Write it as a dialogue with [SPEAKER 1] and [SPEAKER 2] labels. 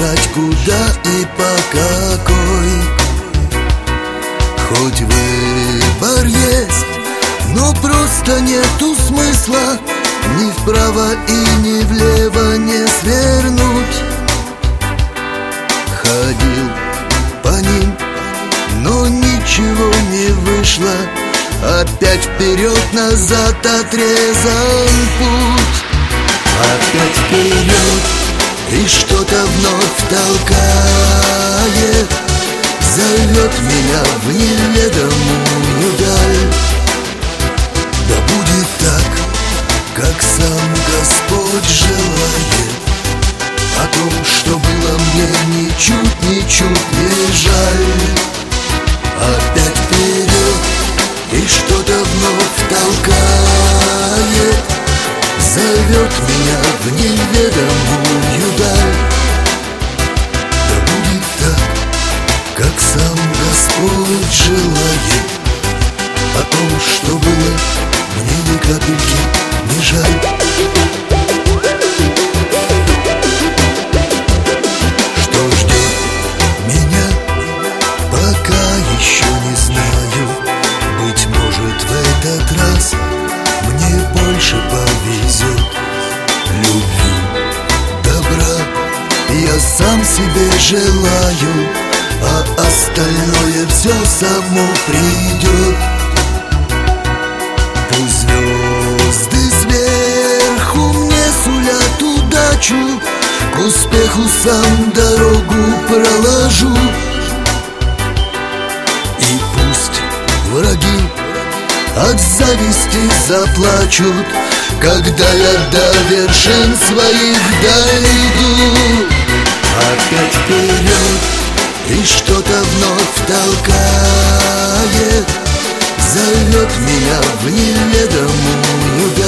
[SPEAKER 1] решать, куда и по какой. Хоть выбор есть, но просто нету смысла ни вправо и ни влево не свернуть. Ходил по ним, но ничего не вышло. Опять вперед-назад отрезан путь. Опять вперед, и что-то вновь толкает, зовет меня в неведомую даль. Да будет так, как сам Господь желает. О том, что было мне ничуть, ничуть не жаль. Опять вперед, и что-то вновь толкает, зовет меня в неведомую даль. Да будет так, как сам Господь желает. О том, что было, мне ни капельки не жаль. Что ждет меня, пока еще не знаю. Быть может, в этот раз мне больше повезет. Любви, добра я сам себе желаю, а остальное все само придет. Пусть звезды сверху мне сулят удачу, к успеху сам дорогу проложу. И пусть враги от зависти заплачут, когда я до вершин своих дойду. Опять вперед, и что-то вновь толкает, зовет меня в неведомую даль.